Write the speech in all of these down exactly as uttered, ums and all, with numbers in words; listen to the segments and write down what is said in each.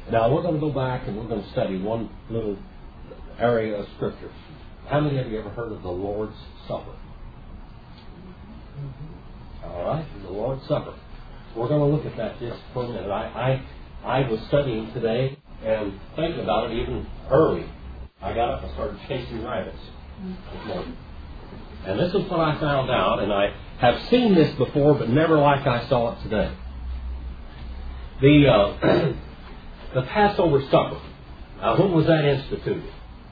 Now we're going to go back and we're going to study one little area of Scripture. How many of you ever heard of the Lord's Supper? All right, the Lord's Supper. We're going to look at that just for a minute. I, I, I was studying today and thinking about it even early. I got up and started chasing rabbits this morning. And this is what I found out, and I have seen this before, but never like I saw it today. The uh, the Passover Supper. Now, when was that instituted?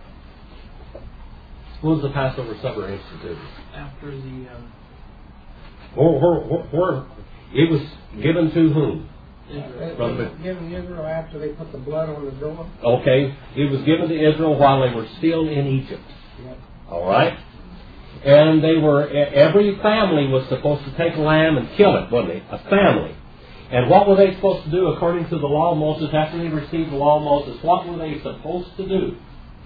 When was the Passover Supper instituted? After the... Um, where, where, where, where, it was given to whom? Israel. It was given to Israel after they put the blood on the door. Okay. It was given to Israel while they were still in Egypt. Yep. All right? And they were, every family was supposed to take a lamb and kill it, wasn't it? A family. And what were they supposed to do according to the law of Moses after they received the law of Moses? What were they supposed to do?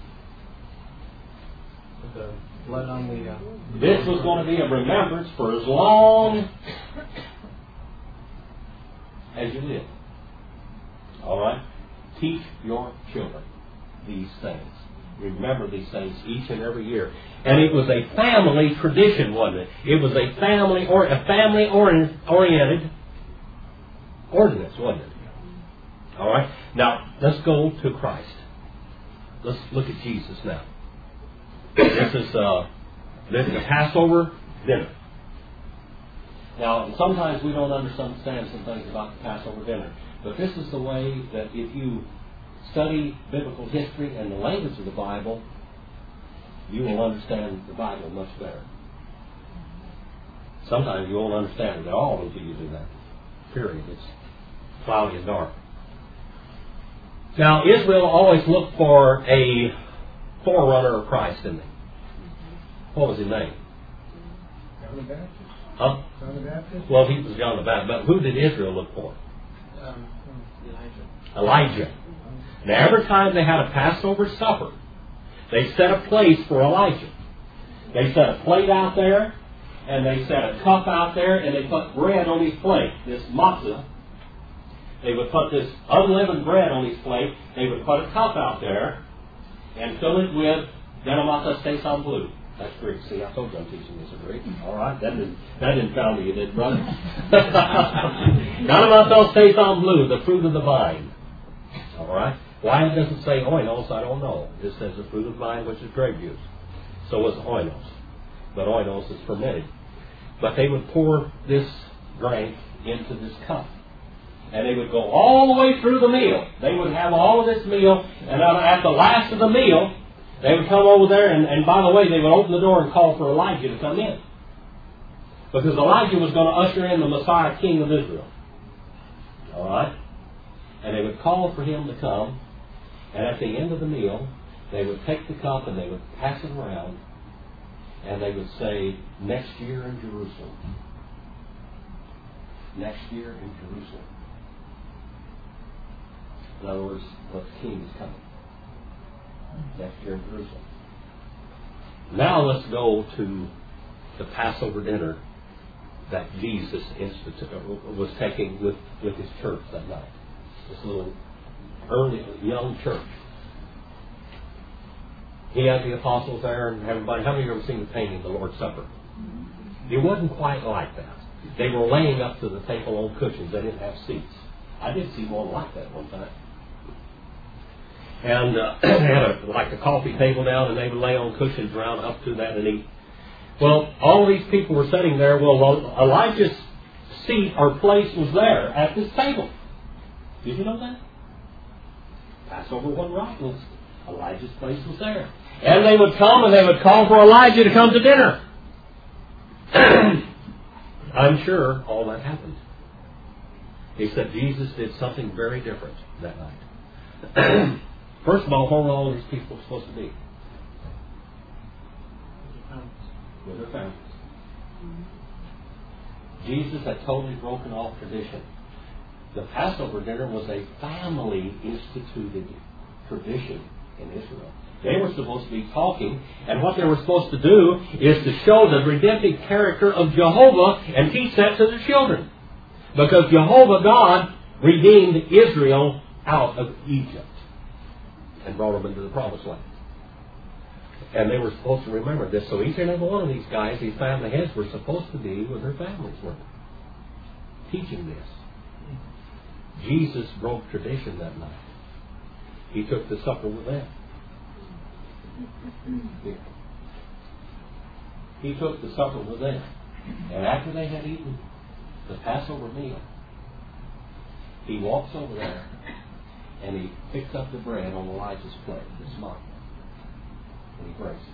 Put the blood on the... Uh, This was going to be a remembrance for as long as you live. All right? Teach your children these things. Remember these things each and every year. And it was a family tradition, wasn't it? It was a family or a family oriented ordinance, wasn't it? All right. Now let's go to Christ. Let's look at Jesus now. This is uh, this is the Passover dinner. Now sometimes we don't understand some things about the Passover dinner, but this is the way that if you study biblical history and the language of the Bible, you will understand the Bible much better. Sometimes you won't understand it at all until you do that. Period. It's cloudy and dark. Now, Israel always looked for a forerunner of Christ, didn't they? What was his name? John the Baptist. Huh? John the Baptist. Well, he was John the Baptist. But who did Israel look for? um, Elijah. Elijah. Now, every time they had a Passover supper, they set a place for Elijah. They set a plate out there, and they set a cup out there, and they put bread on his plate, this matzah. They would put this unleavened bread on his plate. They would put a cup out there and fill it with Denamata Sesam Blue. That's Greek. See, I told you I'm teaching this in Greek. All right, that didn't, that didn't sound to you, did it, brother? Denamata Sesam Blue, the fruit of the vine. All right. Why it doesn't say oinos, I don't know. It just says the fruit of the vine, which is grape juice. So is oinos. But oinos is fermented. But they would pour this drink into this cup. And they would go all the way through the meal. They would have all of this meal, and at the last of the meal, they would come over there, and, and by the way, they would open the door and call for Elijah to come in. Because Elijah was going to usher in the Messiah, King of Israel. All right? And they would call for him to come, and at the end of the meal, they would take the cup and they would pass it around, and they would say, next year in Jerusalem. Next year in Jerusalem. In other words, the king is coming. Next year in Jerusalem. Now let's go to the Passover dinner that Jesus institu- was taking with, with his church that night. This little early, young church. He had the apostles there and everybody. How many of you have ever seen the painting, The Lord's Supper? It wasn't quite like that. They were laying up to the table on cushions. They didn't have seats. I did see one like that one time. And uh, they had a, like a coffee table down, and they would lay on cushions around up to that and eat. Well, all of these people were sitting there. Well, Elijah's seat or place was there at this table. Did you know that? Passover wasn't right. Was Elijah's place was there. And they would come and they would call for Elijah to come to dinner. I'm sure all that happened. Except Jesus did something very different that night. First of all, where were all these people supposed to be? With their families. Jesus had totally broken off tradition. The Passover dinner was a family instituted tradition in Israel. They were supposed to be talking, and what they were supposed to do is to show the redemptive character of Jehovah and teach that to the children. Because Jehovah God redeemed Israel out of Egypt and brought them into the promised land. And they were supposed to remember this. So each and every one of these guys, these family heads, were supposed to be with their families, weren't they? Teaching this. Jesus broke tradition that night. He took the supper with them. He took the supper with them. And after they had eaten the Passover meal, he walks over there and he picks up the bread on Elijah's plate, this mark, and he breaks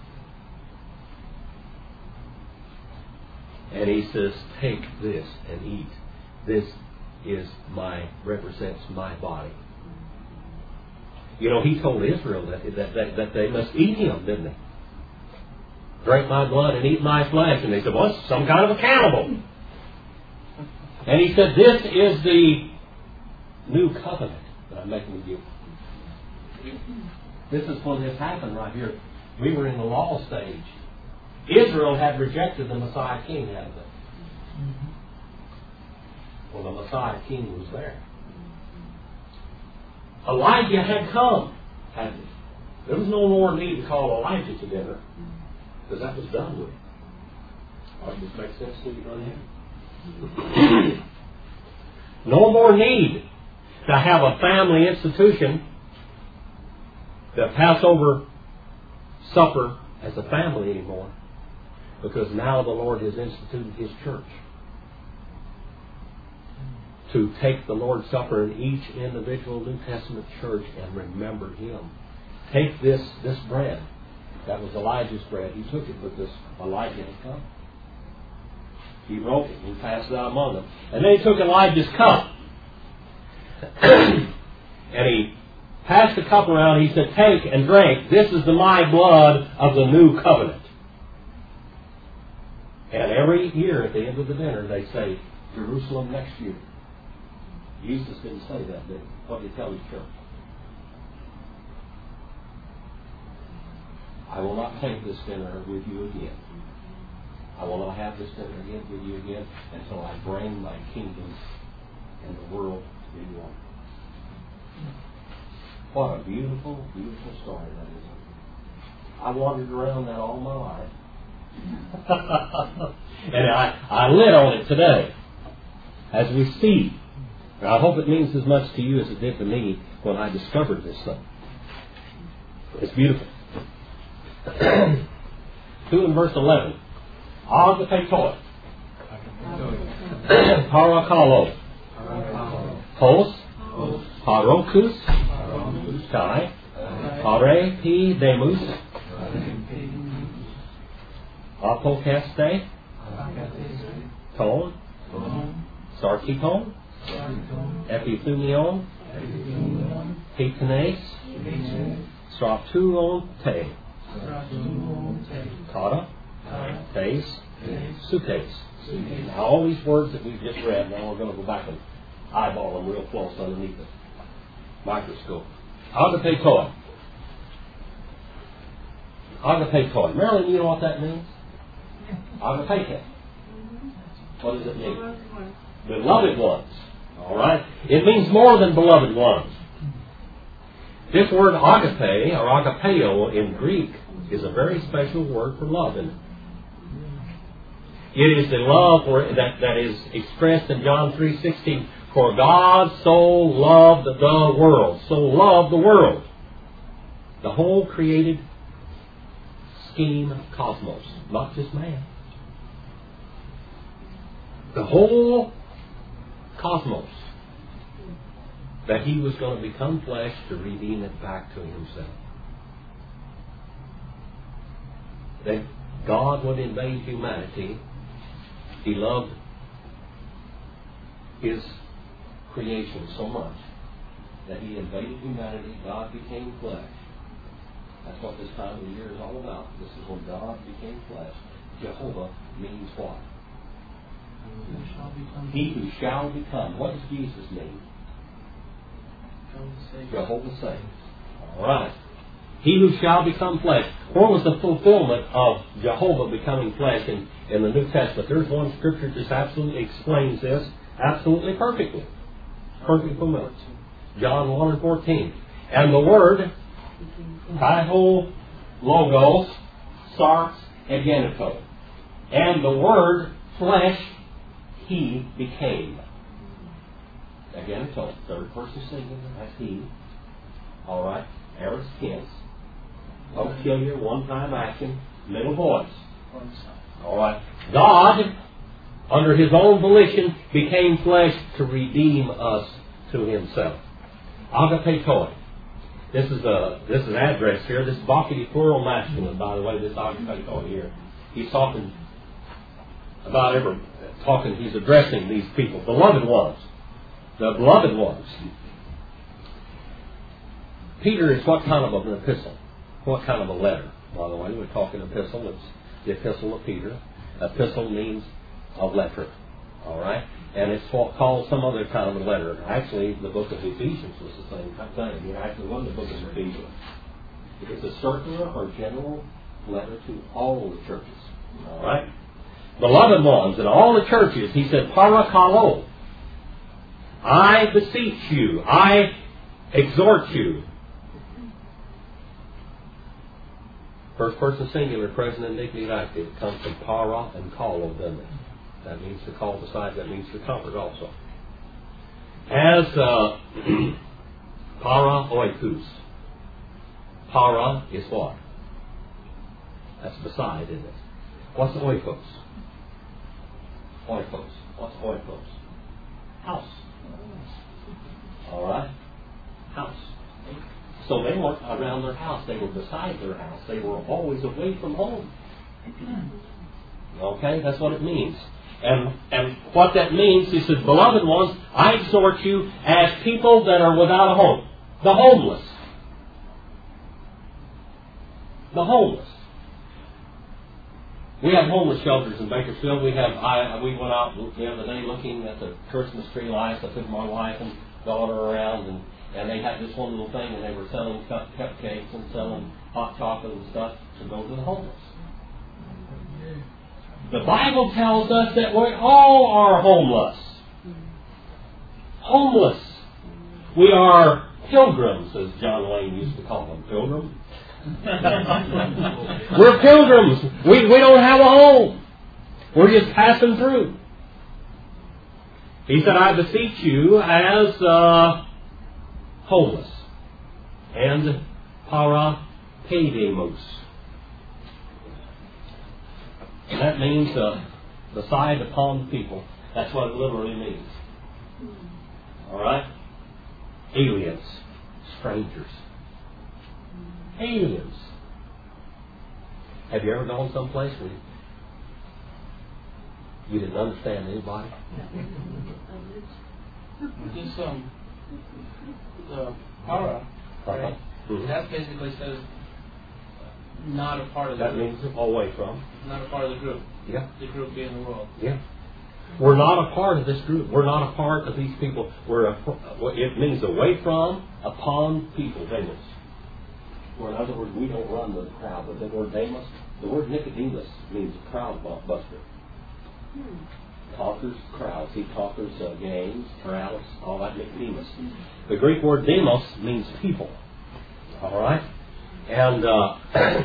it. And he says, take this and eat. This is my, represents my body. You know, he told Israel that, that, that, that they must eat him, didn't he? Drink my blood and eat my flesh. And they said, well, it's some kind of a cannibal. And he said, this is the new covenant that I'm making with you. This is when this happened right here. We were in the law stage. Israel had rejected the Messiah King, hadn't they? Well, the Messiah King was there. Elijah had come, hadn't he? There was no more need to call Elijah to dinner, because that was done with. Does this make sense to you, brother? No more need to have a family institution, the Passover supper as a family anymore, because now the Lord has instituted His church to take the Lord's Supper in each individual New Testament church and remember Him. Take this this bread. That was Elijah's bread. He took it with this Elijah had come. He broke it and passed it out among them. And then he took Elijah's cup. And he passed the cup around. He said, take and drink. This is the my blood of the new covenant. And every year at the end of the dinner they say, Jerusalem next year. Jesus didn't say that, did he? What did he tell his church? I will not take this dinner with you again. I will not have this dinner again with you again until I bring my kingdom and the world to be one. What a beautiful, beautiful story that is. I wandered around that all my life. And I, I lit on it today. As we see, and I hope it means as much to you as it did to me when I discovered this thing. It's beautiful. two in verse eleven. Agape toi. Parakalo. Pos. Parokus. Kai. Pare pi demus. Apokaste. Ton. Sarkiton. Epithumion. Pitanes. Stratuon te. Kata. Tes. Sutes. Now all these words that we've just read, now we're going to go back and eyeball them real close underneath the microscope. Agape toi. Agape toi. Marilyn, you know what that means? Agape. What does it mean? Beloved ones. All right? It means more than beloved ones. This word agape, or agapeo in Greek, is a very special word for love, isn't it? It is the love for, that, that is expressed in John three sixteen. For God so loved the world. So loved the world. The whole created scheme of cosmos. Not just man. The whole cosmos. That He was going to become flesh to redeem it back to Himself. That God would invade humanity. He loved His creation so much that He invaded humanity. God became flesh. That's what this time of the year is all about. This is when God became flesh. Jehovah means what? He who shall become. What does Jesus mean? Jehovah saves. All right. He who shall become flesh. What was the fulfillment of Jehovah becoming flesh in, in the New Testament? There's one scripture that just absolutely explains this absolutely perfectly. Perfect fulfillment. John one and fourteen. And the Word, Kaiho Logos, Sarx, Egeneto. And the Word, flesh, He became. Egeneto, third person singular, that's He. Alright, aorist tense. Auxiliary, one-time action, middle voice. Alright. God, under His own volition, became flesh to redeem us to Himself. Agapetoi. This is a this is address here. This is vocative plural masculine, by the way, this agapetoi here. He's talking about ever talking, he's addressing these people. Beloved ones. The beloved ones. Peter is what kind of an epistle? What kind of a letter? By the way, we're talking epistle. It's the epistle of Peter. Epistle means a letter. Alright? And it's what called some other kind of a letter. Actually, the book of Ephesians was the same thing. It actually wasn't the book of Ephesians. It's a circular or general letter to all the churches. Alright? Beloved ones, in all the churches, he said, Parakalo. I beseech you. I exhort you. First person singular, present indicative active. It comes from para and kalo, doesn't it? That means to call beside, that means to comfort also. As uh, para oikus. Para is what? That's beside, isn't it? What's oikos? Oikos. What's oikos? House. Alright? House. So they weren't around their house. They were beside their house. They were always away from home. Okay? That's what it means. And and what that means, he says, beloved ones, I exhort you as people that are without a home. The homeless. The homeless. We have homeless shelters in Bakersfield. We have. I we went out the other day looking at the Christmas tree lights. I took my wife and daughter around, and, and they had this one little thing, and they were selling cup, cupcakes and selling hot chocolate and stuff to go to the homeless. The Bible tells us that we all are homeless. Homeless. We are pilgrims, as John Wayne used to call them. Pilgrims. We're pilgrims. We, we don't have a home. We're just passing through. He said, I beseech you as uh, homeless. And para pedemos. And that means uh, beside upon the people. That's what it literally means. Alright? Aliens. Strangers. Aliens. Have you ever gone someplace where you, you didn't understand anybody? Just um, the para, right? Uh-huh. Mm-hmm. That basically says not a part of the That group. means away from. Not a part of the group. Yeah. The group being the world. Yeah. We're not a part of this group. We're not a part of these people. We're a, it means away from, upon people. Demos. Or in other words, we don't run with the crowd. But the word demos, the word Nicodemus means crowd buster. Hmm. Conquers crowds. He conquers uh, gangs, crowds, all that. Nicodemus. The Greek word demos means people. All right? And uh,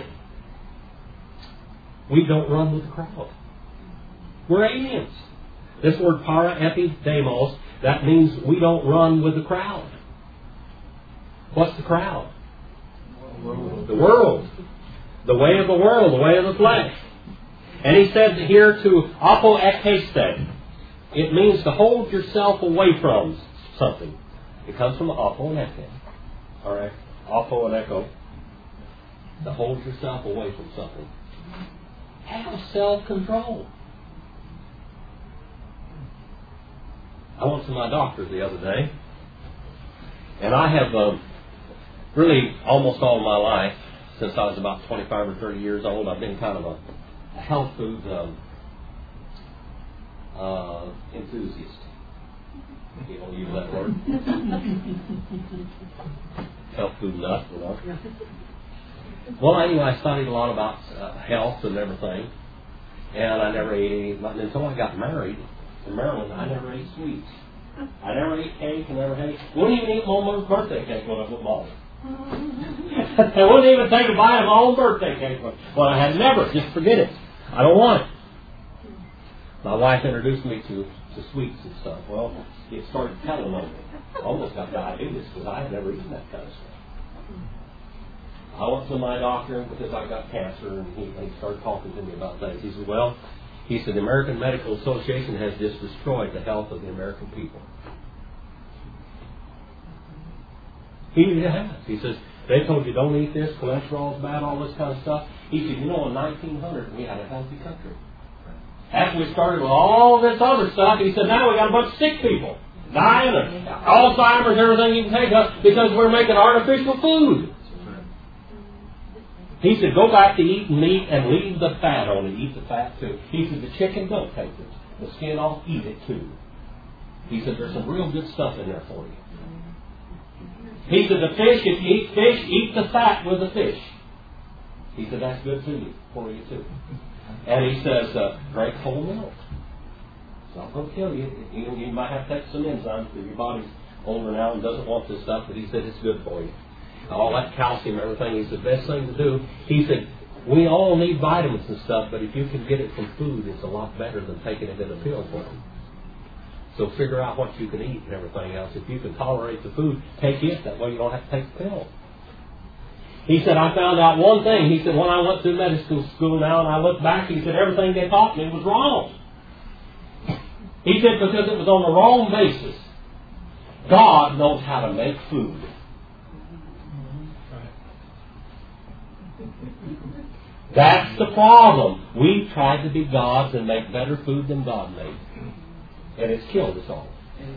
we don't run with the crowd. We're aliens. This word para epi demos, that means we don't run with the crowd. What's the crowd? World. The world. The way of the world, the way of the flesh. And he said here to apo ekeste. It means to hold yourself away from something. It comes from apo and eke. Alright. Apo and echo. To hold yourself away from something. Have self-control. I went to my doctor the other day, and I have um, really almost all my life, since I was about twenty-five or thirty years old, I've been kind of a, a health food um, uh, enthusiast. You don't use that word. Health food nut, you know. Well, anyway, I studied a lot about uh, health and everything, and I never ate any, until I got married in Maryland, I never ate sweets. I never ate cake. I never had. Wouldn't even eat my own birthday cake when I was small. I wouldn't even take a bite of my own birthday cake. Well, I had never. Just forget it. I don't want it. My wife introduced me to, to sweets and stuff. Well, it started telling on me. I almost got diabetes because I had never eaten that kind of stuff. I went to my doctor because I got cancer, and he, he started talking to me about things. He said, well, he said, the American Medical Association has just destroyed the health of the American people. He has. He says, they told you don't eat this, cholesterol's bad, all this kind of stuff. He said, you know, in nineteen hundred, we had a healthy country. After we started with all this other stuff, he said, now we got a bunch of sick people dying, and Alzheimer's, everything you can take up, because we're making artificial food. He said, go back to eating meat and leave the fat on it. Eat the fat too. He said, the chicken, don't take it. The skin off, eat it too. He said, there's some real good stuff in there for you. He said, the fish, if you eat fish, eat the fat with the fish. He said, that's good for you, for you too. And he says, uh, drink whole milk. It's not going to kill you. you. You might have to take some enzymes because your body's older now and doesn't want this stuff, but he said it's good for you. All that calcium and everything, he said, best thing to do. He said, we all need vitamins and stuff, but if you can get it from food, it's a lot better than taking it in a pill form. So figure out what you can eat and everything else. If you can tolerate the food, take it. That way you don't have to take the pill. He said, I found out one thing. He said, when I went through medical school now and I look back, he said, everything they taught me was wrong. He said, because it was on the wrong basis. God knows how to make food. That's the problem. We tried to be gods and make better food than God made. And it's killed us all.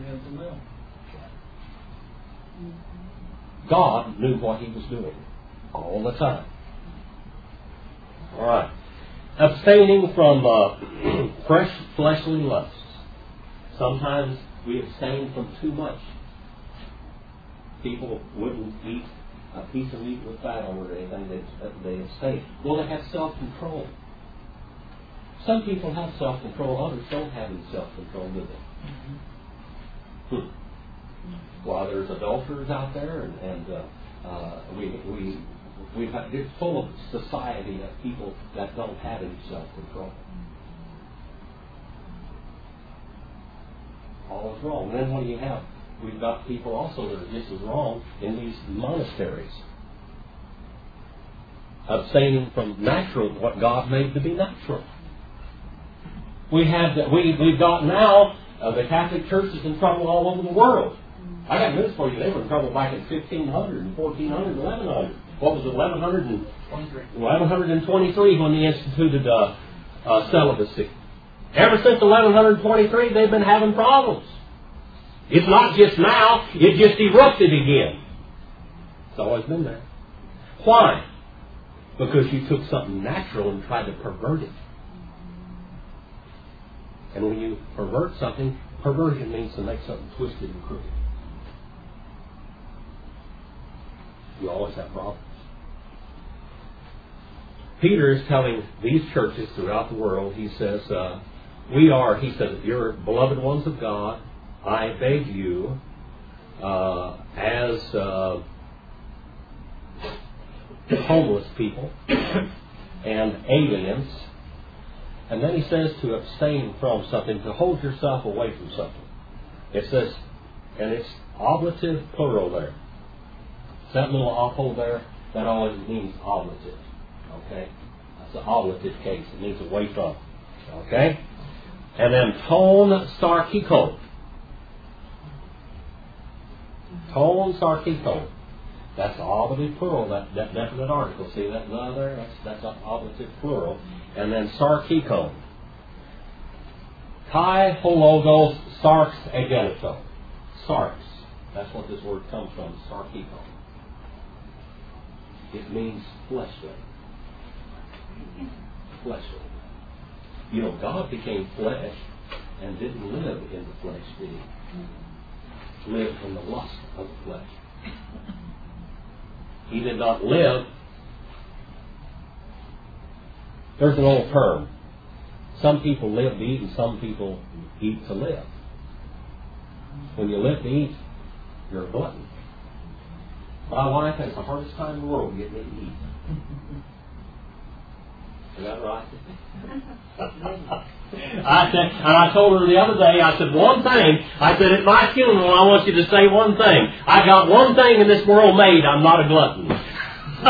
God knew what He was doing all the time. All right. Abstaining from uh, fresh fleshly lusts. Sometimes we abstain from too much. People wouldn't eat a piece of meat with fat on it or anything. They, they abstain. Well, they have self-control. Some people have self-control. Others don't have any self-control, do they? Hmm. While there's adulterers out there, and, and uh, uh, we we we've had, it's full of society of people that don't have any self-control. All is wrong. And then what do you have? We've got people also that are just as wrong in these monasteries, abstaining from natural, what God made to be natural. We have that. We we've got now uh, the Catholic Church is in trouble all over the world. I got news for you. They were in trouble back in fifteen hundred and fourteen hundred, eleven hundred. What was it? eleven twenty-three. eleven twenty-three when they instituted uh, uh, celibacy. Ever since eleven twenty-three, they've been having problems. It's not just now. It just erupted again. It's always been there. Why? Because you took something natural and tried to pervert it. And when you pervert something, perversion means to make something twisted and crooked. You always have problems. Peter is telling these churches throughout the world, he says, uh, we are, he says, you're beloved ones of God. I beg you, uh, as uh, homeless people and aliens. And then he says to abstain from something, to hold yourself away from something. It says, and it's oblative plural there. That little oppo there, that always means oblative. Okay? That's an oblative case. It means away from. Okay? And then ton sarkikon. Ton sarkikon. That's oblative plural, that, that definite article. See that the there? That's, that's an oblative plural. And then sarkikon. Kai hologos sarx agenito. Sarx. That's what this word comes from, sarkikon. It means fleshly. Fleshly. You know, God became flesh and didn't live in the flesh, did He? Lived in the lust of the flesh. He did not live. There's an old term. Some people live to eat and some people eat to live. When you live to eat, you're a glutton. My wife has the hardest time in the world getting me to eat. Is that right? I said, and I told her the other day, I said, one thing, I said, at my funeral, I want you to say one thing. I got one thing in this world made, I'm not a glutton. I,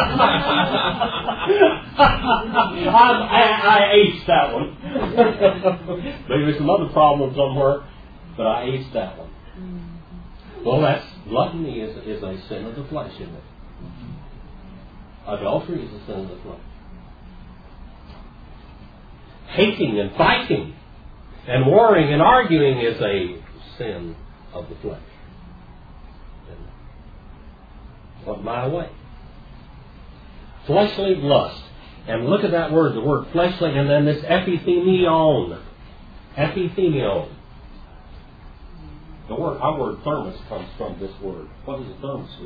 I, I aced that one. Maybe some other problem somewhere, but I aced that one. Well, that's, gluttony is, is a sin of the flesh, isn't it? Adultery is a sin of the flesh. Hating and fighting and warring and arguing is a sin of the flesh. What my way? Fleshly lust. And look at that word, the word fleshly, and then this epithemion. Epithemion. The word, our word thermos comes from this word. What does a thermos do?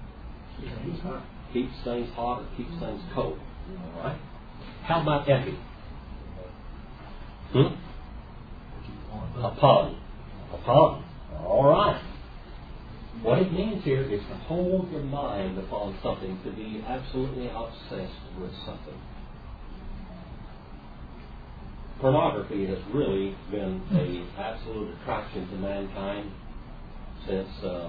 Keeps things hot or keeps things cold. All right? How about epi? Hmm? Upon. Upon. All right. What it means here is to hold your mind upon something, to be absolutely obsessed with something. Pornography has really been an absolute attraction to mankind since uh,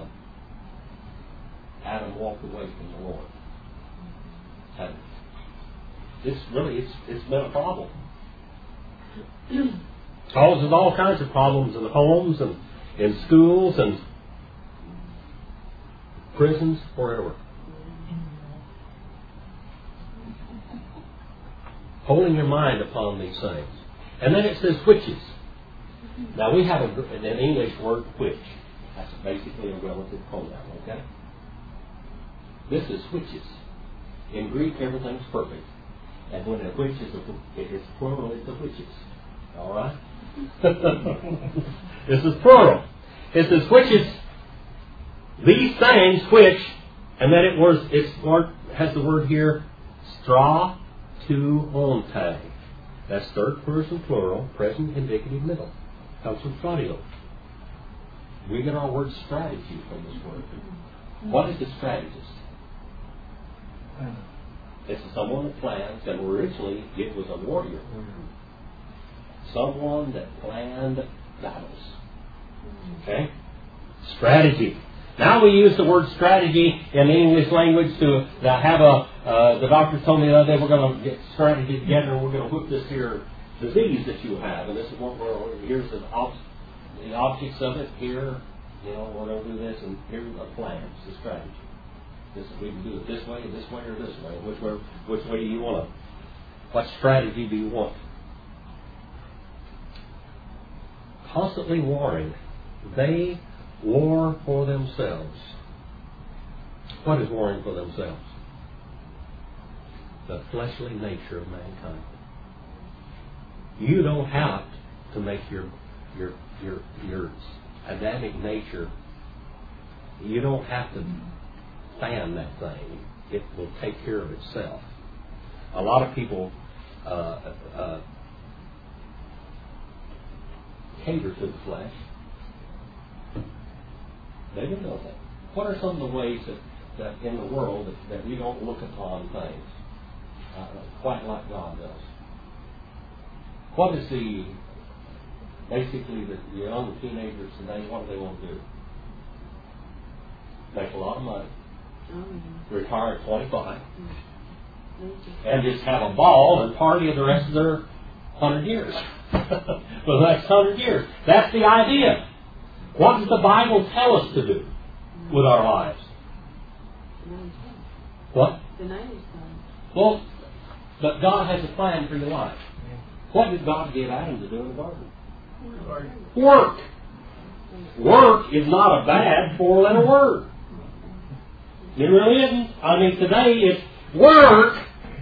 Adam walked away from the Lord. And it's really, it's, it's been a problem. Causes all kinds of problems in homes and in schools and prisons, wherever. Holding your mind upon these things. And then it says witches. Now we have a, an English word which. That's basically a relative pronoun, okay? This is witches. In Greek, everything's perfect. And when a witch is a, it is plural, it's the witches. All right? This is plural. It says witches, these things which, and then it was, it's word, has the word here, stra tu onte. That's third person plural, present indicative middle. Comes from stratio. We get our word strategy from this word. What is a strategist? It's someone that plans, and originally it was a warrior. Someone that planned battles. Okay? Strategy. Now we use the word strategy in the English language to, to have a, uh, the doctor told me the other day we're going to get strategy together and we're going to whip this here disease that you have. And this is what we're, here's the, ob- the objects of it. Here, you know, we're going to do this, and here's a plan. It's a strategy. This, we can do it this way, this way, or this way. Which way, which way do you want to, what strategy do you want? Constantly warring. They war for themselves. What is warring for themselves? The fleshly nature of mankind. You don't have to make your your your your Adamic nature. You don't have to fan that thing. It will take care of itself. A lot of people uh, uh, cater to the flesh. They don't know that. What are some of the ways that, that in the world that, that we don't look upon things uh, quite like God does? What is the, basically the, the young teenagers today, what do they want to do? Make a lot of money. Mm-hmm. Retire at twenty-five. Mm-hmm. And just have a ball and party the rest of their hundred years. For the next hundred years. That's the idea. What does the Bible tell us to do with our lives? What? Well, but God has a plan for your life. What did God give Adam to do in the garden? Work. Work is not a bad four-letter word. It really isn't. I mean, today it's work.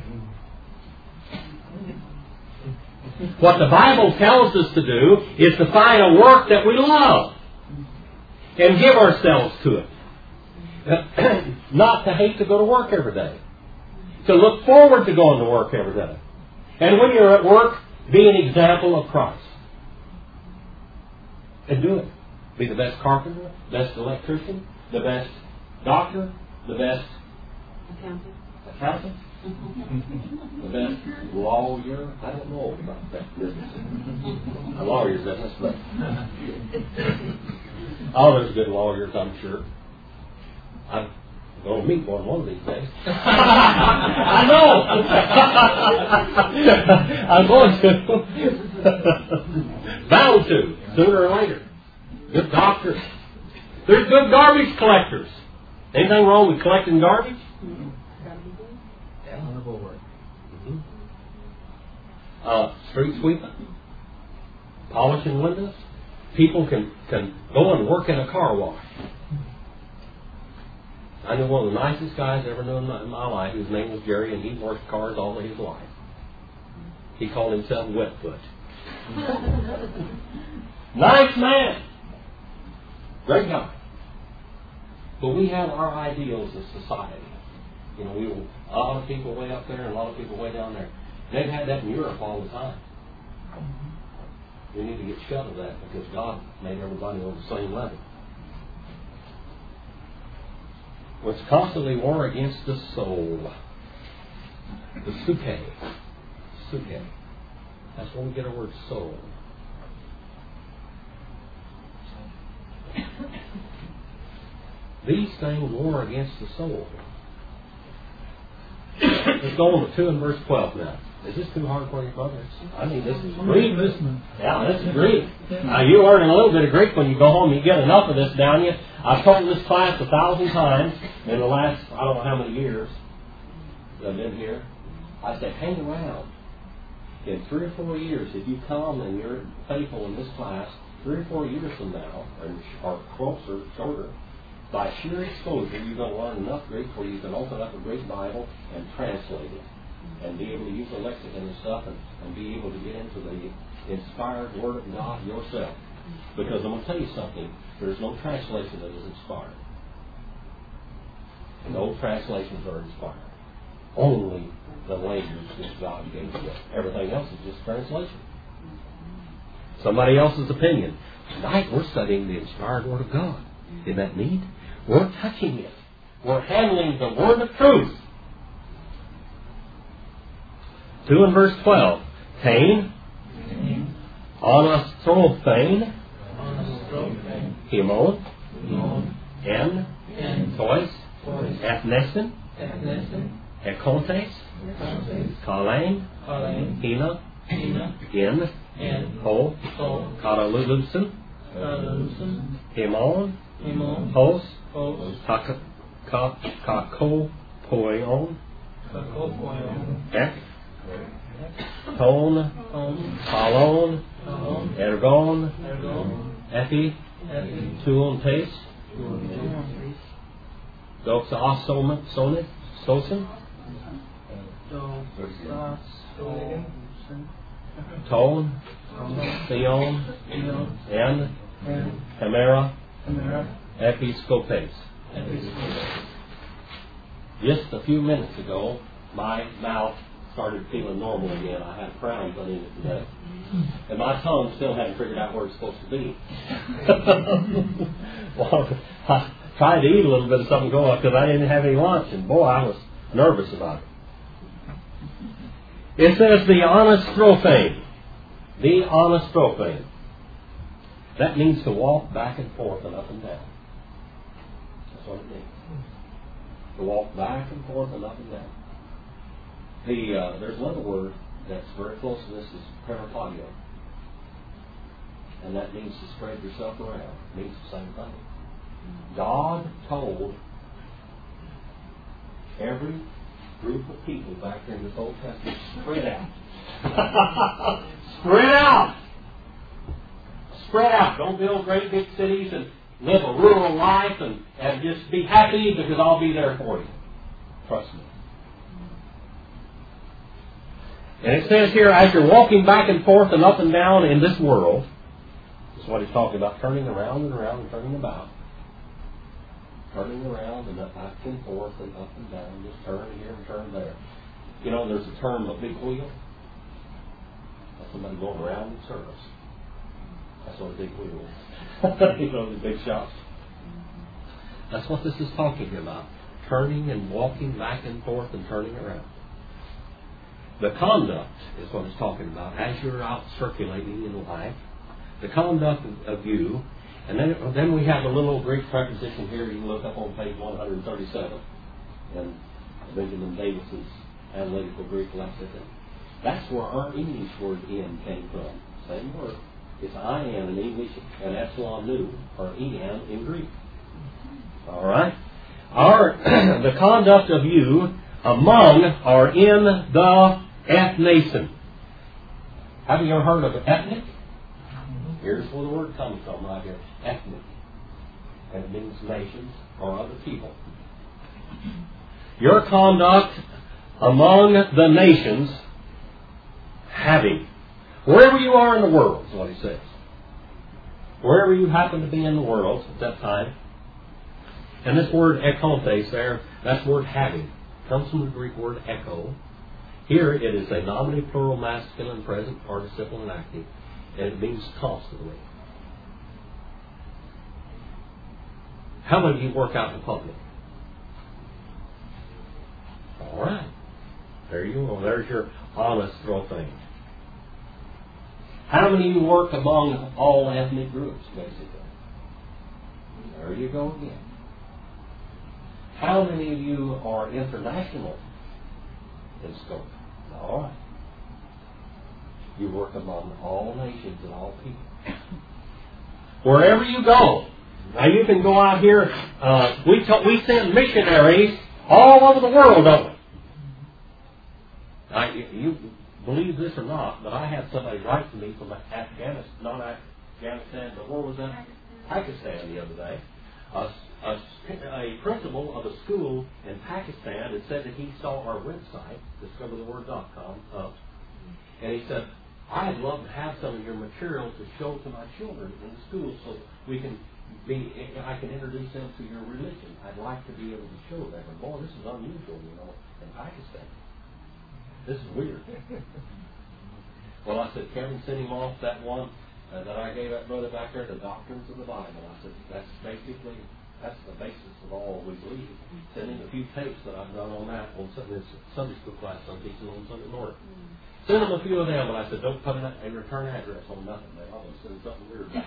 What the Bible tells us to do is to find a work that we love and give ourselves to it. Not to hate to go to work every day. To look forward to going to work every day. And when you're at work, be an example of Christ. And do it. Be the best carpenter, best electrician, the best doctor, the best Accountant. accountant, the best lawyer. I don't know about that business. A lawyer's business, but oh, there's good lawyers, I'm sure. I'm going to meet one one of these days. I know. I'm going to. Bound to, sooner or later. Good doctors. There's good garbage collectors. Anything wrong with collecting garbage? Honorable work. Mm-hmm. Uh, street sweeping, polishing windows. People can, can go and work in a car wash. I knew one of the nicest guys I ever knew in my, in my life. His name was Jerry, and he washed cars all his life. He called himself Wetfoot. Nice man. Great guy. But we have our ideals as society. You know, we a lot of people way up there and a lot of people way down there. They've had that in Europe all the time. We need to get shut of that because God made everybody on the same level. It's constantly war against the soul. The suke. Suke. That's where we get our word soul. These things war against the soul. Let's go on to two and verse twelve now. Is this too hard for you, brothers? I mean, this is Greek. Yeah, this is Greek. Now, you learn a little bit of Greek when you go home. You get enough of this down you. I've taught this class a thousand times in the last, I don't know how many years that I've been here. I say, hang around. In three or four years, if you come and you're faithful in this class, three or four years from now, or closer, shorter, by sheer exposure, you're going to learn enough Greek where you can open up a Greek Bible and translate it, and be able to use the lexicon and stuff, and, and be able to get into the inspired Word of God yourself. Because I'm going to tell you something, there's no translation that is inspired. No translations are inspired. Only the language that God gave you. Everything else is just translation. Somebody else's opinion. Tonight we're studying the inspired Word of God. Isn't that neat? We're touching it. We're handling the Word of truth. two and verse twelve. Cain. Anastrophain. Himon. En. Tois. Ethnesin. Ekontes. Kalain. Hina. In. Ho. Karalulusin. Himon. Hos. Kakopoion. Ek. Ton. Palon. Ergon. Epi. Tuontes. Doxasonet. Sosin. Tone. Theon. And. Camara. Episcopes. Just a few minutes ago, my mouth started feeling normal again. I had a crown put in it today. And my tongue still hadn't figured out where it's supposed to be. Well, I tried to eat a little bit of something going because I didn't have any lunch. And boy, I was nervous about it. It says the anastrophain. The anastrophain. That means to walk back and forth and up and down. That's what it means. To walk back and forth and up and down. The uh, there's another word that's very close to this is peripagio. And that means to spread yourself around. It means the same thing. God told every group of people back there in this Old Testament, spread out. Spread out! Spread out. Don't build great big cities and live a rural life and, and just be happy because I'll be there for you. Trust me. And it says here, as you're walking back and forth and up and down in this world, this is what he's talking about, turning around and around and turning about. Turning around and up, back and forth and up and down, just turn here and turn there. You know, there's a term, a big wheel. That's somebody going around in circles. That's what a big wheel is. You know, the big shops. That's what this is talking about. Turning and walking back and forth and turning around. The conduct is what it's talking about. As you're out circulating in life, the conduct of, of you, and then then we have a little Greek preposition here you can look up on page one thirty-seven in Benjamin Davis's Analytical Greek Lexicon. That's where our English word "in" came from. Same word. It's I am in English and epsilon nu, or en in Greek. All right? Our the conduct of you among or in the ethnation. Have you ever heard of ethnic? Here's where the word comes from right here. Ethnic. And it means nations or other people. Your conduct among the nations having. Wherever you are in the world is what he says. Wherever you happen to be in the world at that time. And this word ekontes there, that's the word having. Comes from the Greek word echo. Here it is a nominative plural masculine present participle and active. And it means constantly. How many of you work out in public? All right. There you go. There's your honest throw thing. How many of you work among all ethnic groups, basically? There you go again. How many of you are international in scope? All right. You work among all nations and all people. Wherever you go. Now you can go out here. Uh, we t- we send missionaries all over the world, don't we? Now, you, you believe this or not, but I had somebody write to me from Afghanistan, not Afghanistan, but where was that? Pakistan the other day. A, a, a principal of a school in Pakistan had said that he saw our website, discover the word dot com, up, and he said, I'd love to have some of your material to show to my children in the school so we can be, I can introduce them to your religion. I'd like to be able to show them. And boy, this is unusual, you know, in Pakistan. This is weird. Well, I said, Kevin, send him off that one uh, that I gave that brother back there, the Doctrines of the Bible. I said, that's basically, that's the basis of all we believe. Send him a few tapes that I've done on that on Sunday, Sunday school class I'm teaching on Sunday morning. Send them a few of them, but I said, don't put a return address on nothing. They always send something weird back.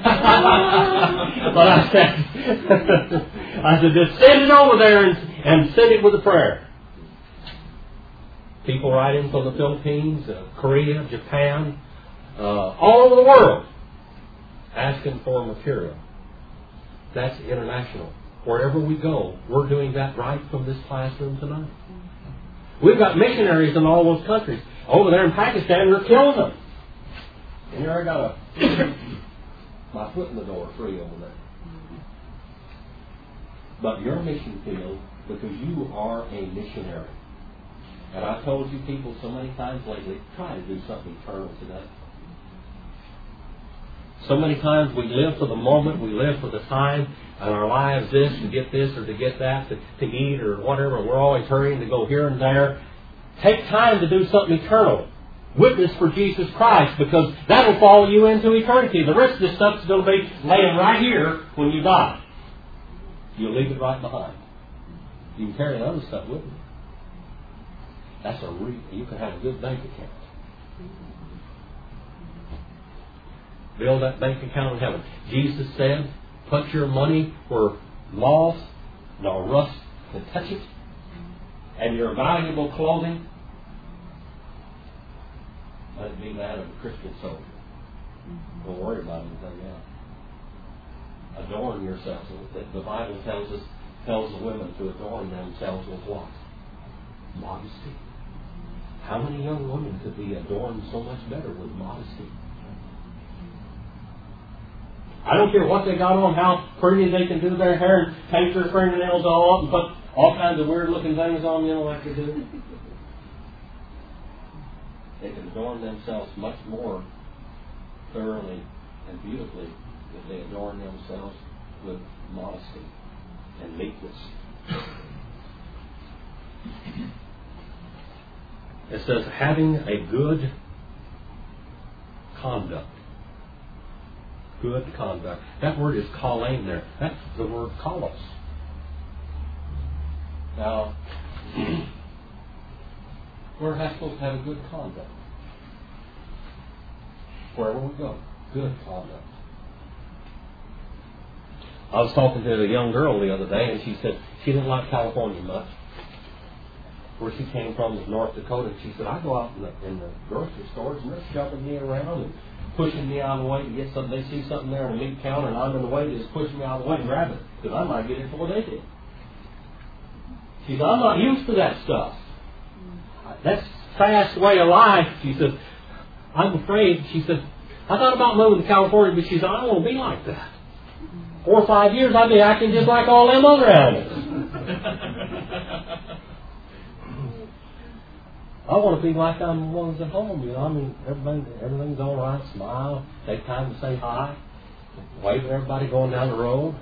But I said, I said, just send it over there and, and send it with a prayer. People write in from the Philippines, uh, Korea, Japan, uh, all over the world, asking for material. That's international. Wherever we go, we're doing that right from this classroom tonight. We've got missionaries in all those countries. Over there in Pakistan, we're killing them. And here I got a, my foot in the door free over there. But your mission field, because you are a missionary. And I've told you people so many times lately, try to do something eternal today. So many times we live for the moment, we live for the time, and our lives this, to get this or to get that, to, to eat or whatever. We're always hurrying to go here and there. Take time to do something eternal. Witness for Jesus Christ, because that will follow you into eternity. The rest of this stuff is going to be laying right here when you die. You'll leave it right behind. You can carry the other stuff with you. That's a re- you can have a good bank account. Build that bank account in heaven. Jesus said, put your money where moth nor rust can touch it, and your valuable clothing, let it be that of a Christian soldier. Don't worry about anything else. Adorn yourselves. The Bible tells us, tells the women to adorn themselves with what? Modesty. How many young women could be adorned so much better with modesty? I don't care what they got on, how pretty they can do their hair and paint their fingernails all up and put all kinds of weird looking things on, you know, like they do. They can adorn themselves much more thoroughly and beautifully if they adorn themselves with modesty and meekness. It says, having a good conduct. Good conduct. That word is kalein there. That's the word kalos. Now, we're not supposed to have a good conduct. Wherever we go, good conduct. I was talking to a young girl the other day, and she said she didn't like California much. Where she came from was North Dakota. And she said, I go out in the, in the grocery stores, and they're shoving me around and pushing me out of the way to get something. They see something there in the meat counter, and I'm in the way. They just push me out of the way and grab it, because I might get it before they did. She said, I'm not used to that stuff. That's fast way of life. She said, I'm afraid. She said, I thought about moving to California, but she said, I don't want to be like that. Four or five years, I'd be acting just like all them other animals. I want to be like I'm the ones at home. You know, I mean, everything, everything's all right. Smile, take time to say hi, wave at everybody going down the road.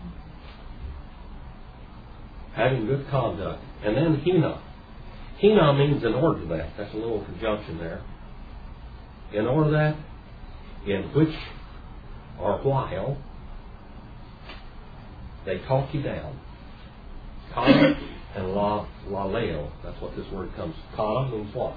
Having good conduct. And then hina. Hina means in order that. That's a little conjunction there. In order that, in which or while they talk you down. Kana and la, laleo. That's what this word comes. Kana means what?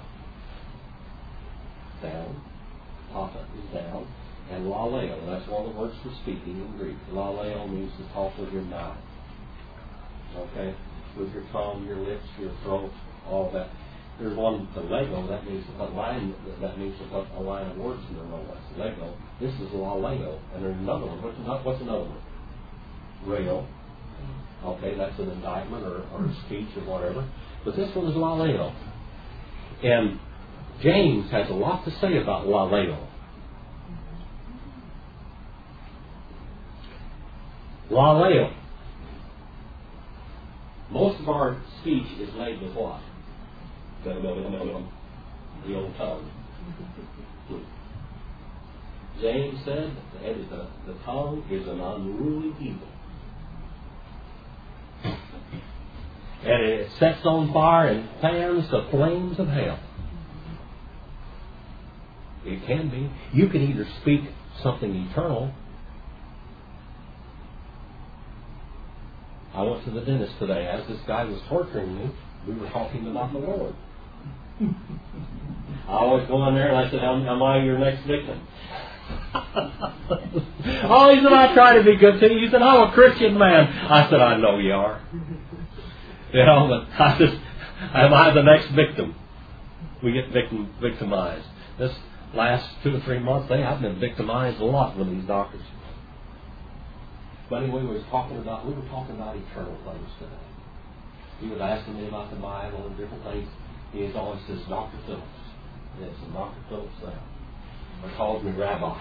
Down. Pata is down. And laleo, that's one of the words for speaking in Greek. Laleo means to talk with your mouth. Okay? With your tongue, your lips, your throat, all that. There's one, the Lego, that means to put line, that means to put a line of words in there, no less. Lego. This is laleo. And there's another one. What's, another, what's another one? Rail. Okay, that's an indictment or, or a speech or whatever. But this one is laleo. And James has a lot to say about laleo. Laleo. Most of our speech is made with what? The old tongue. James said that the, the tongue is an unruly evil. And it sets on fire and fans the flames of hell. It can be. You can either speak something eternal. I went to the dentist today. As this guy was torturing me, we were talking about the Lord. I always go in there and I said, am, am I your next victim? Oh, he said, I try to be good to you. He said, I'm a Christian man. I said, I know you are. You know, but I just, am I the next victim? We get victim, victimized. This last two or three months, they have been victimized a lot with these doctors. But anyway, we were talking about, we were talking about eternal things today. He was asking me about the Bible and different things. He always says, Doctor Phillips. Yes, and Doctor Phillips there. Or calls me Rabbi.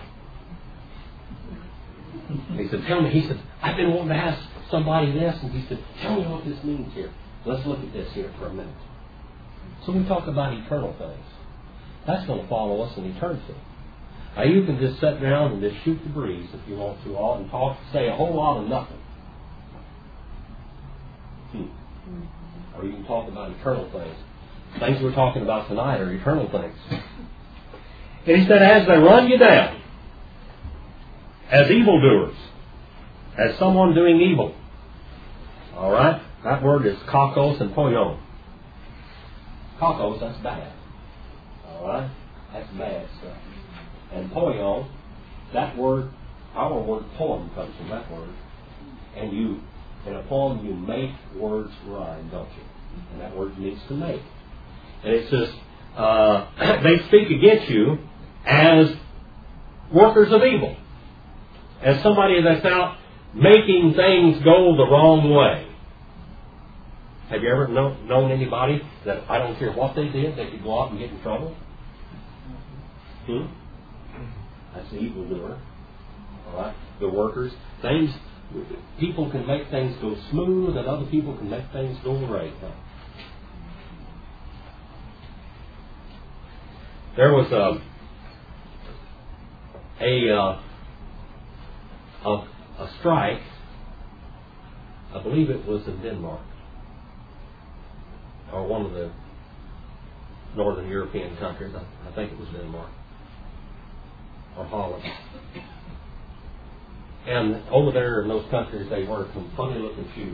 He said, tell me, he said, I've been wanting to ask somebody this, and he said, tell me what this means here. Let's look at this here for a minute. So we talk about eternal things. That's going to follow us in eternity. Now you can just sit down and just shoot the breeze if you want to, all and talk, say a whole lot of nothing. Hmm. Or you can talk about eternal things. Things we're talking about tonight are eternal things. And he said, as they run you down, as evildoers, as someone doing evil. All right? That word is kakos and poion. Kakos, that's bad. All right? That's bad stuff. And poion, that word, our word poem comes from that word. And you, in a poem, you make words rhyme, don't you? And that word means to make. And it says, uh, they speak against you as workers of evil. As somebody that's out making things go the wrong way. Have you ever know, known anybody that I don't care what they did, they could go out and get in trouble? Hmm? That's the evildoer. All right? The workers. Things, people can make things go smooth and other people can make things go right. There was a a, uh, a a strike. I believe it was in Denmark or one of the northern European countries. I, I think it was Denmark or Holland. And over there in those countries, they wear some funny-looking shoes.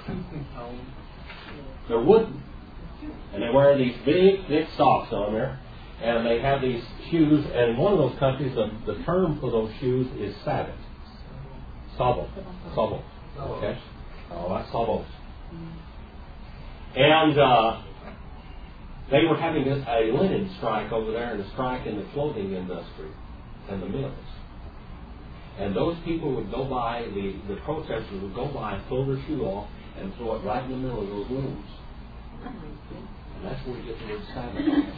They're wooden. And they wear these big, thick socks on there. And they have these shoes. And in one of those countries, the, the term for those shoes is sabot. Sabot. Sabot. Okay? Oh, that's sabot. And uh, they were having this, a linen strike over there and a strike in the clothing industry and the mills. And those people would go by, the, the protesters would go by and pull their shoe off and throw it right in the middle of those looms. And that's where you get the word Sabbath.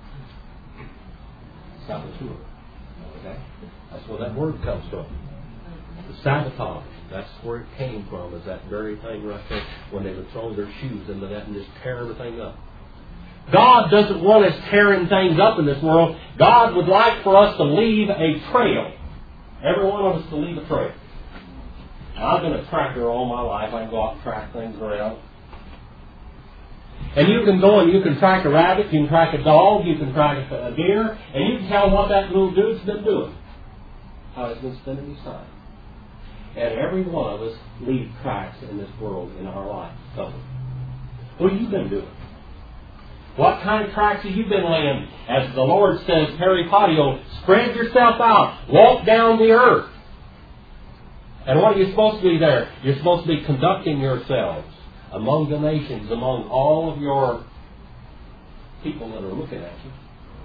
Saboteur. Okay? That's where that word comes from. The sabotage. That's where it came from, is that very thing right there when they would throw their shoes into that and just tear everything up. God doesn't want us tearing things up in this world. God would like for us to leave a trail. Every one of us to leave a trail. Now, I've been a tracker all my life. I can go out and track things around. And you can go and you can track a rabbit, you can track a dog, you can track a deer, and you can tell what that little dude's been doing. How he's been spending his time. And every one of us leave tracks in this world in our life. So, what have you been doing? What kind of tracks have you been laying? As the Lord says, peripatio, spread yourself out. Walk down the earth. And what are you supposed to be there? You're supposed to be conducting yourselves among the nations, among all of your people that are looking at you.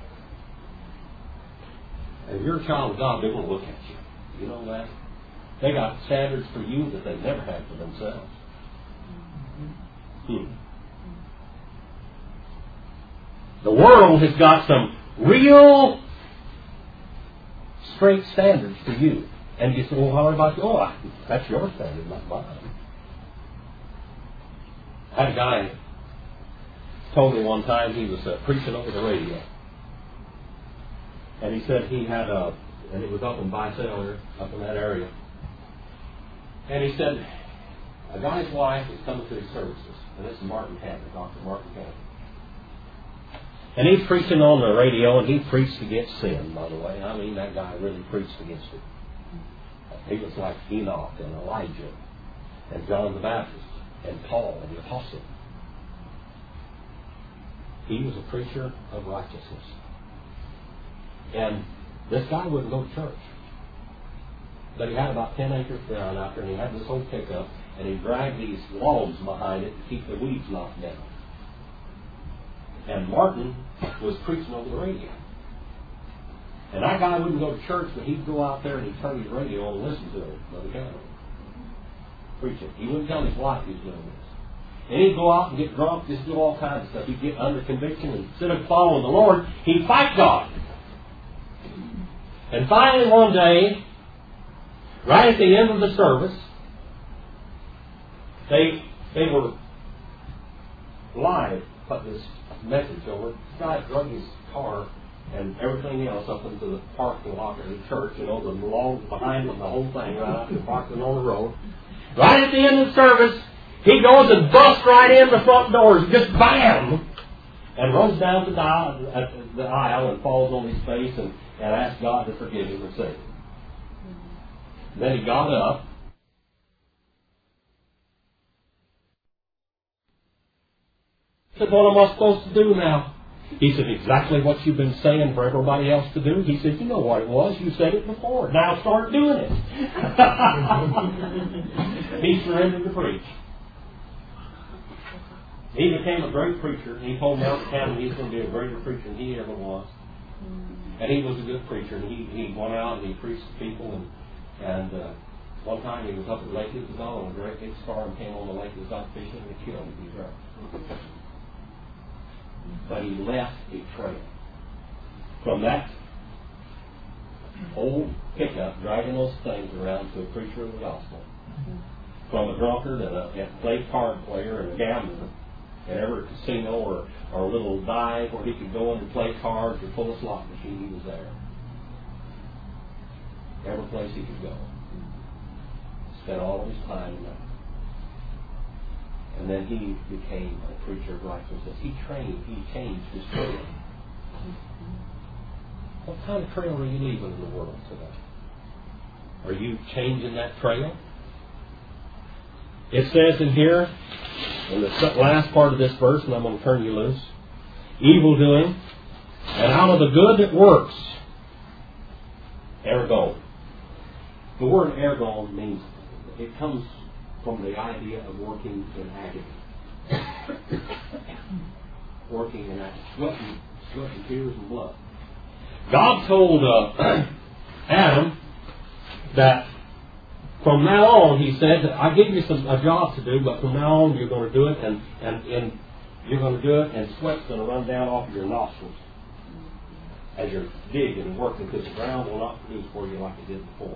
And if you're a child of God, they will look at you. You know that? They got standards for you that they never had for themselves. Hmm. The world has got some real straight standards for you. And you say, well, how about you? Oh, that's your standard, not mine. I had a guy told me one time he was uh, preaching over the radio. And he said he had a, and it was up in Visalia, up in that area. And he said, a guy's wife is coming to his services. And this is Martin Cannon, Doctor Martin Cannon. And he's preaching on the radio, and he preached against sin, by the way. I mean, that guy really preached against it. He was like Enoch and Elijah and John the Baptist and Paul and the Apostle. He was a preacher of righteousness. And this guy wouldn't go to church. But he had about ten acres of ground out there, and he had this old pickup, and he dragged these logs behind it to keep the weeds knocked down. And Martin was preaching over the radio. And that guy wouldn't go to church, but he'd go out there and he'd turn his radio on and listen to him, Brother Cannon, preaching. He wouldn't tell his wife he was doing this. And he'd go out and get drunk, just do all kinds of stuff. He'd get under conviction, and instead of following the Lord, he'd fight God. And finally one day, right at the end of the service, they they were live, put this message over. The guy drug his car and everything else up into the parking lot of the church, you know, the logs behind it and the whole thing, right out there parking on the road. Right at the end of the service, he goes and busts right in the front doors, just bam! And runs down the aisle, the aisle and falls on his face and, and asks God to forgive him and save him. Then he got up. He said, what am I supposed to do now? He said, exactly what you've been saying for everybody else to do. He said, you know what it was. You said it before. Now start doing it. He surrendered to preach. He became a great preacher. He told Martin Cannon he's going to be a greater preacher than he ever was. And he was a good preacher. And he, he went out and he preached to people. And, and uh, one time he was up at Lake Isabel and a great big storm came on the lake. He was out fishing and he killed him. He drowned. But he left a trail. From that old pickup dragging those things around to a preacher of the gospel. From a drunkard and a, and a play card player and a gambler at every casino or, or a little dive where he could go in and play cards or pull a slot machine, he was there. Every place he could go. Spent all of his time in that. And then he became a preacher of righteousness. He trained, he changed his trail. What kind of trail are you leaving in the world today? Are you changing that trail? It says in here, in the last part of this verse, and I'm going to turn you loose, evil doing, and out of the good that works, ergon. The word ergon means, it comes from the idea of working in agony. Working in agony. Sweat and, sweat and tears and blood. God told uh, Adam that from now on, he said, I give you some, a job to do, but from now on you're going to do it, and, and, and you're going to do it, and sweat's going to run down off of your nostrils as you're digging and working, because the ground will not produce for you like it did before.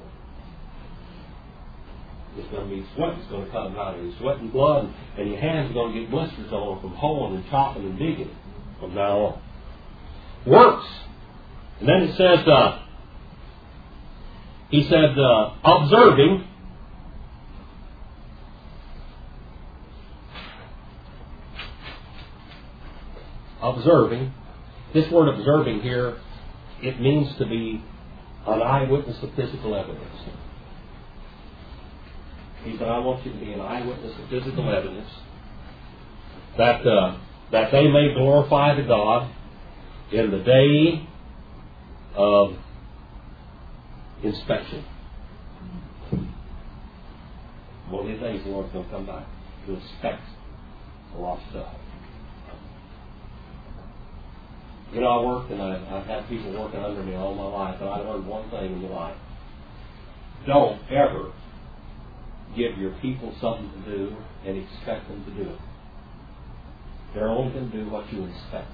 It's going to be sweat that's going to come out of you, sweat and blood, and your hands are going to get blisters on them from hoeing and chopping and digging from now on. Works. And then it says, uh, he said, uh, observing, observing, this word observing here, it means to be an eyewitness of physical evidence. He said, I want you to be an eyewitness of physical evidence that uh, that they may glorify the God in the day of inspection. One of these days the Lord's going to come back to inspect a lot of stuff. You know, I worked and I, I've had people working under me all my life, and I learned one thing in life. Don't ever give your people something to do and expect them to do it. They're only going to do what you expect.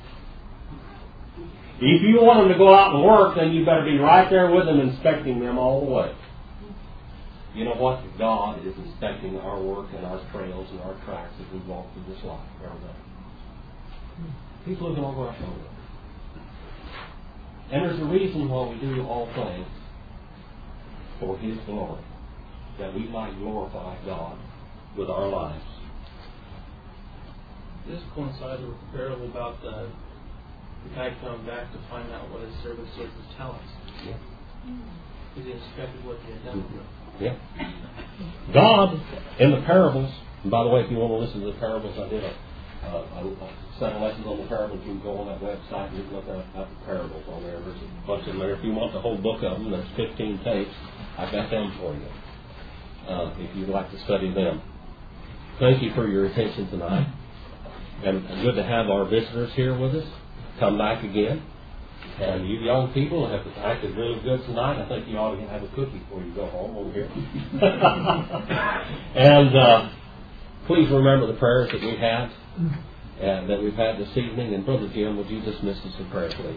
If you want them to go out and work, then you better be right there with them, inspecting them all the way. You know what? God is inspecting our work and our trails and our tracks as we walk through this life every day. He's looking over our shoulder. And there's a reason why we do all things for His glory, that we might glorify God with our lives. This coincides with the parable about the, the guy coming back to find out what his servant did with his talents. Yeah. He inspected what he had done. Mm-hmm. Yeah. God, in the parables, and by the way, if you want to listen to the parables, I did a, uh, a set of lessons on the parables. You can go on that website and you can look at, at the parables on there. There's a bunch of them there. If you want the whole book of them, there's fifteen tapes. I've got them for you. Uh, if you'd like to study them. Thank you for your attention tonight. And good to have our visitors here with us. Come back again. And you young people have acted really good tonight. I think you ought to have a cookie before you go home over here. And uh, please remember the prayers that we had and that we've had this evening. And Brother Jim, would you dismiss us in prayer, please?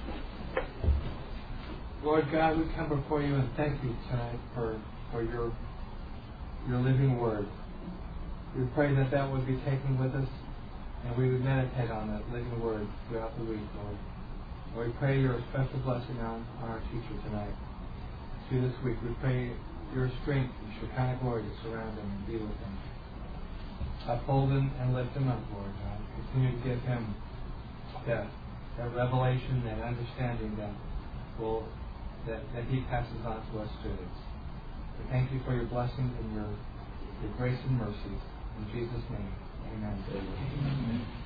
Lord God, we come before you and thank you tonight for, for your your living word. We pray that that would be taken with us and we would meditate on that living word throughout the week, Lord. Lord, we pray your special blessing on, on our teacher tonight. Through this week, we pray your strength and Shekinah glory to surround him and be with him. Uphold him and lift him up, Lord God. Continue to give him that, that revelation, that understanding that will that, that he passes on to us students. We thank you for your blessings and your, your grace and mercy. In Jesus' name, amen. Amen.